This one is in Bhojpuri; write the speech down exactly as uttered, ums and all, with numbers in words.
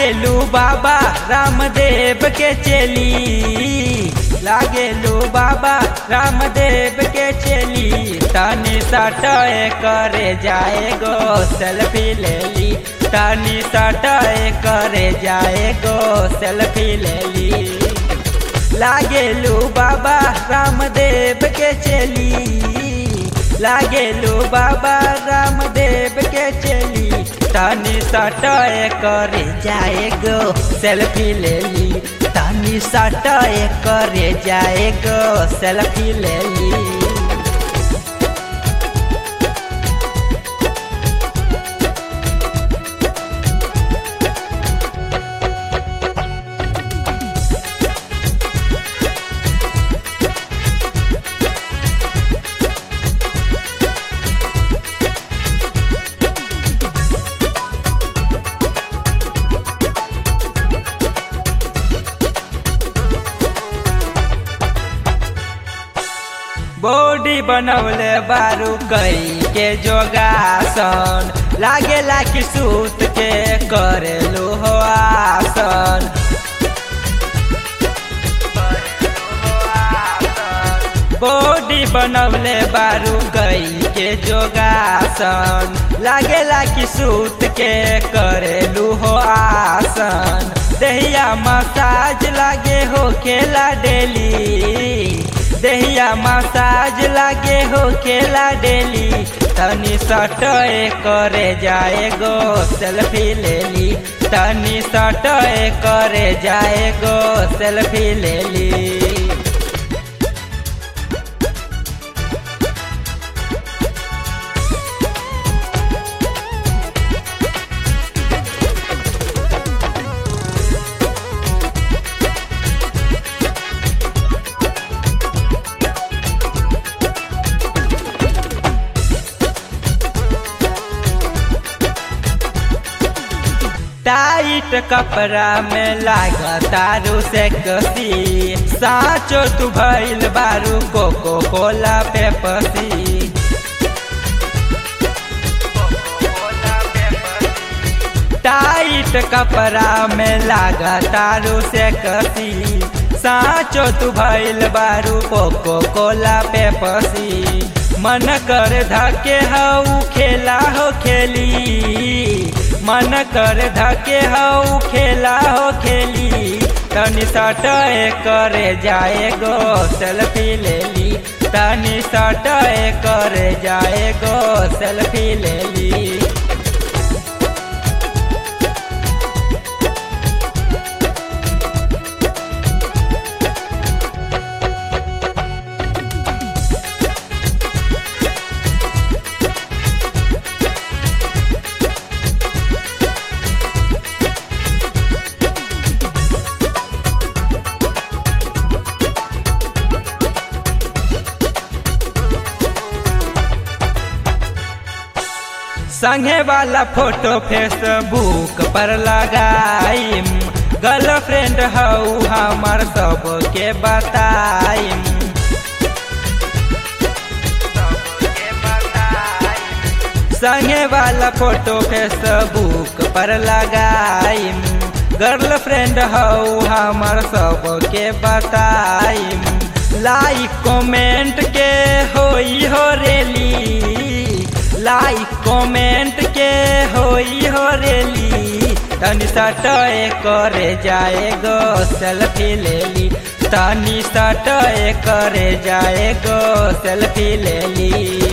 लागेलू बाबा रामदेव के चेली, लागेलू बाबा रामदेव के चेली। तनी सटाए करे जाए गो सेल्फी ले ली, तनी सटाए करे जाए गो सेल्फी ले ली। लागेलू बाबा रामदेव के चेली, लागेलू बाबा रामदेव के चेली। तनी सटाए करे जाए गो सेल्फी ले ली, तनी सटाए करे जाए गो सेल्फी ले ली। बॉडी बनौले बारू कई के जोगासन, लागेला कि सूत के करेलू हो आसन। बॉडी बनौले बारू कई के जोगासन, लागेला कि सूत के करेलू हो आसन। दहिया मसाज लागे हो खेला डेली, दहिया मसाज लागे हो खेला डेली। तनी सटाए करे जाए गो सेल्फी ले ली, तनी सटाए करे जाए गो सेल्फी ले ली। टाइट कपड़ा में लागतारू से कसी, साचो तू भइल बारू कोको कोला पे पसी। टाइट कपड़ा में लागतारू से कसी, साचो तू भइल बारू कोको कोला पे पसी। मन कर धके हऊ खेला हो खेली, मन कर धके हऊ खेला हो खेली। तनी सटाए करे जाए गो सेल्फी ले ली, तनी सटाए करे जाए गो सेल्फी ले ली। संगे वाला फोटो फेसबुक पर लगाइम, गर्लफ्रेंड हऊ हमार सबके बताइम। संगे वाला फोटो फेसबुक पर लगाइम, गर्लफ्रेंड हऊ हमार सबके बताइम। लाइक कमेंट के होई हो रेली, लाइक कमेंट के होई हो रेली। तनी सटाए करे जाए गो सेल्फी ले ली, तनी सटाए करे जाए गो सेल्फी ले ली।